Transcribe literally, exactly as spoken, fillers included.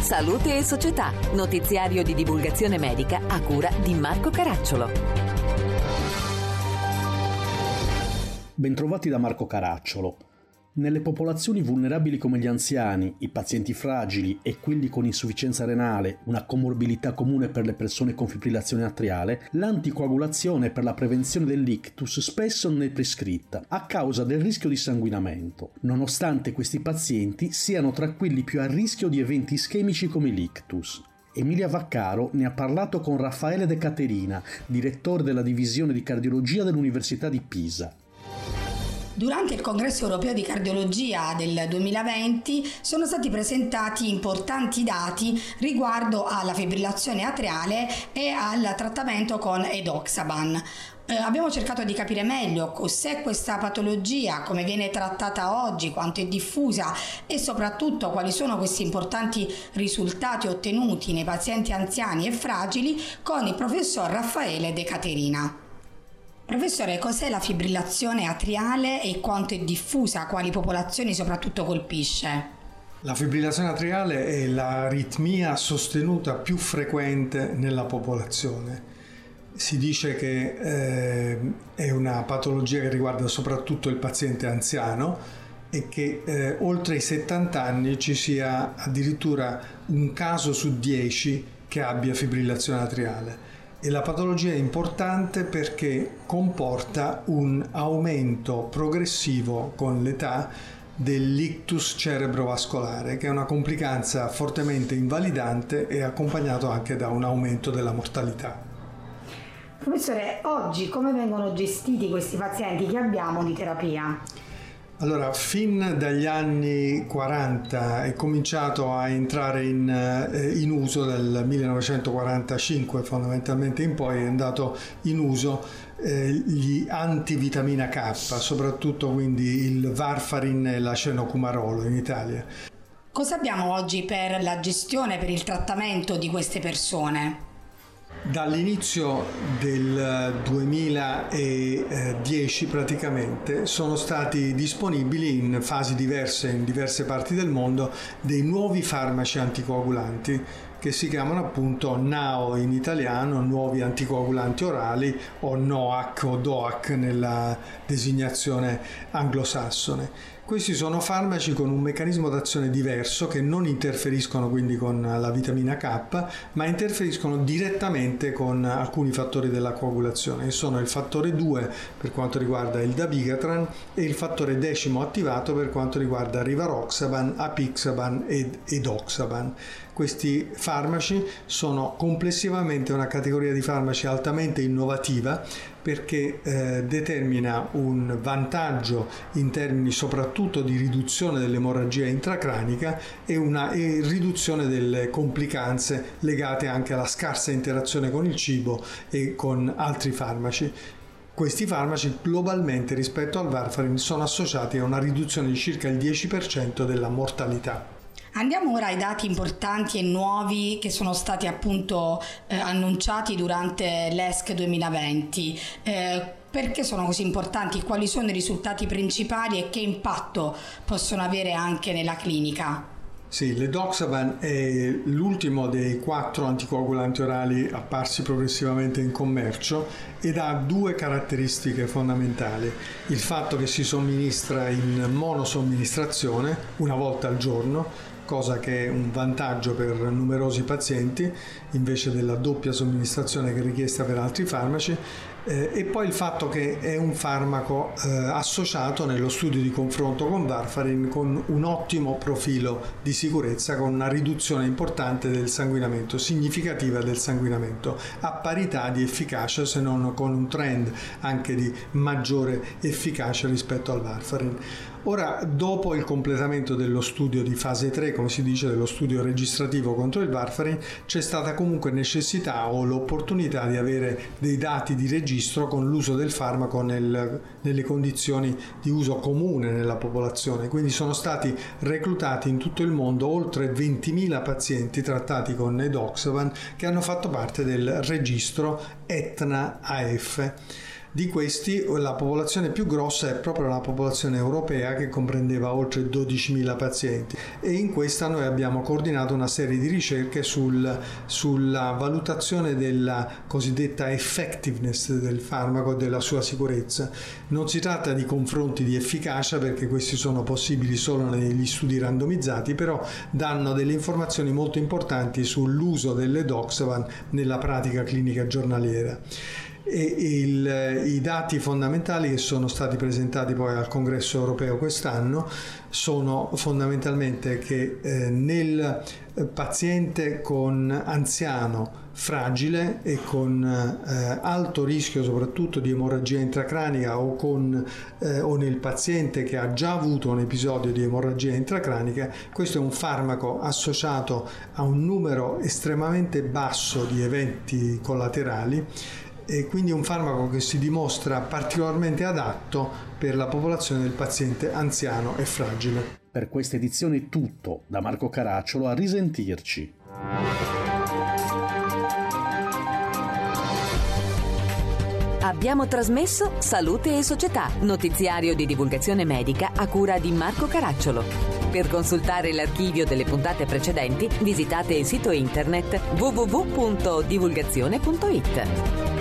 Salute e Società, notiziario di divulgazione medica a cura di Marco Caracciolo. Bentrovati da Marco Caracciolo. Nelle popolazioni vulnerabili come gli anziani, i pazienti fragili e quelli con insufficienza renale, una comorbilità comune per le persone con fibrillazione atriale, l'anticoagulazione per la prevenzione dell'ictus spesso non è prescritta a causa del rischio di sanguinamento, nonostante questi pazienti siano tra quelli più a rischio di eventi ischemici come l'ictus. Emilia Vaccaro ne ha parlato con Raffaele De Caterina, direttore della divisione di cardiologia dell'Università di Pisa. Durante il Congresso Europeo di Cardiologia del duemilaventi sono stati presentati importanti dati riguardo alla fibrillazione atriale e al trattamento con edoxaban. Eh, abbiamo cercato di capire meglio cos'è questa patologia, come viene trattata oggi, quanto è diffusa e soprattutto quali sono questi importanti risultati ottenuti nei pazienti anziani e fragili con il professor Raffaele De Caterina. Professore, cos'è la fibrillazione atriale e quanto è diffusa? Quali popolazioni soprattutto colpisce? La fibrillazione atriale è l'aritmia sostenuta più frequente nella popolazione. Si dice che eh, è una patologia che riguarda soprattutto il paziente anziano e che eh, oltre i settanta anni ci sia addirittura un caso su dieci che abbia fibrillazione atriale. E la patologia è importante perché comporta un aumento progressivo con l'età dell'ictus cerebrovascolare, che è una complicanza fortemente invalidante e accompagnato anche da un aumento della mortalità. Professore, oggi come vengono gestiti questi pazienti che abbiamo di terapia? Allora, fin dagli anni quaranta è cominciato a entrare in, eh, in uso, dal millenovecentoquarantacinque fondamentalmente in poi è andato in uso eh, gli antivitamina K, soprattutto quindi il Varfarin e l'acenocumarolo in Italia. Cosa abbiamo oggi per la gestione, per il trattamento di queste persone? Dall'inizio del duemiladieci praticamente sono stati disponibili in fasi diverse in diverse parti del mondo dei nuovi farmaci anticoagulanti che si chiamano appunto N A O in italiano, nuovi anticoagulanti orali, o N O A C o D O A C nella designazione anglosassone. Questi sono farmaci con un meccanismo d'azione diverso che non interferiscono quindi con la vitamina K, ma interferiscono direttamente con alcuni fattori della coagulazione, che sono il fattore due per quanto riguarda il dabigatran e il fattore decimo attivato per quanto riguarda rivaroxaban, apixaban ed edoxaban. Questi farmaci sono complessivamente una categoria di farmaci altamente innovativa perché eh, determina un vantaggio in termini soprattutto di riduzione dell'emorragia intracranica e una e riduzione delle complicanze legate anche alla scarsa interazione con il cibo e con altri farmaci. Questi farmaci globalmente rispetto al Varfarin sono associati a una riduzione di circa il dieci per cento della mortalità. Andiamo ora ai dati importanti e nuovi che sono stati appunto eh, annunciati durante l'E S C duemilaventi. Eh, perché sono così importanti? Quali sono i risultati principali e che impatto possono avere anche nella clinica? Sì, l'edoxaban è l'ultimo dei quattro anticoagulanti orali apparsi progressivamente in commercio ed ha due caratteristiche fondamentali. Il fatto che si somministra in monosomministrazione una volta al giorno, cosa che è un vantaggio per numerosi pazienti invece della doppia somministrazione che è richiesta per altri farmaci, eh, e poi il fatto che è un farmaco eh, associato nello studio di confronto con Varfarin con un ottimo profilo di sicurezza, con una riduzione importante del sanguinamento, significativa del sanguinamento, a parità di efficacia, se non con un trend anche di maggiore efficacia rispetto al Varfarin. Ora, dopo il completamento dello studio di fase tre, come si dice, dello studio registrativo contro il Varfarin, c'è stata comunque necessità o l'opportunità di avere dei dati di registro con l'uso del farmaco nel, nelle condizioni di uso comune nella popolazione. Quindi sono stati reclutati in tutto il mondo oltre ventimila pazienti trattati con edoxaban che hanno fatto parte del registro Etna A F. Di questi la popolazione più grossa è proprio la popolazione europea, che comprendeva oltre dodicimila pazienti, e in questa noi abbiamo coordinato una serie di ricerche sul, sulla valutazione della cosiddetta effectiveness del farmaco e della sua sicurezza. Non si tratta di confronti di efficacia, perché questi sono possibili solo negli studi randomizzati, però danno delle informazioni molto importanti sull'uso dell'edoxaban nella pratica clinica giornaliera. E il, i dati fondamentali che sono stati presentati poi al Congresso europeo quest'anno sono fondamentalmente che eh, nel paziente con anziano fragile e con eh, alto rischio soprattutto di emorragia intracranica, o, con, eh, o nel paziente che ha già avuto un episodio di emorragia intracranica, questo è un farmaco associato a un numero estremamente basso di eventi collaterali, e quindi un farmaco che si dimostra particolarmente adatto per la popolazione del paziente anziano e fragile. Per questa edizione è tutto, da Marco Caracciolo, a risentirci. Abbiamo trasmesso Salute e Società, notiziario di divulgazione medica a cura di Marco Caracciolo. Per consultare l'archivio delle puntate precedenti, visitate il sito internet w w w punto divulgazione punto i t.